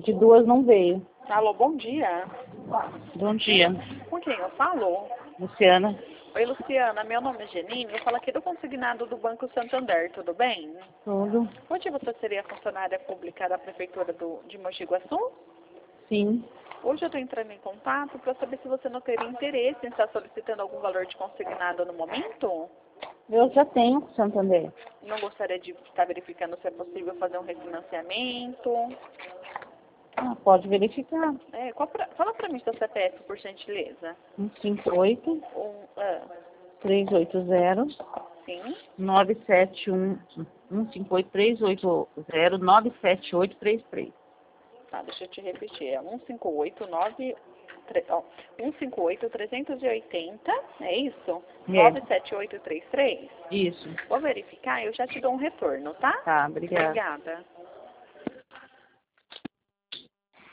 De duas não veio. Alô, bom dia. Bom dia, Com quem eu falo? Luciana. Oi, Luciana. Meu nome é Janine. Eu falo aqui do consignado do Banco Santander, tudo bem? Tudo? Hoje você seria funcionária pública da Prefeitura de Mogi Guaçu? Sim. Hoje eu estou entrando em contato para saber se você não teria interesse em estar solicitando algum valor de consignado no momento. Eu já tenho com Santander. Não gostaria de estar verificando se é possível fazer um refinanciamento. Ah, pode verificar. Fala para mim seu CPF, por gentileza. 158 Ah, 380 sim. 971 158 380 97833. Tá, deixa eu te repetir. É 158-380, é isso? É. 97833. Isso. Vou verificar e eu já te dou um retorno, tá? Tá, obrigada. Obrigada.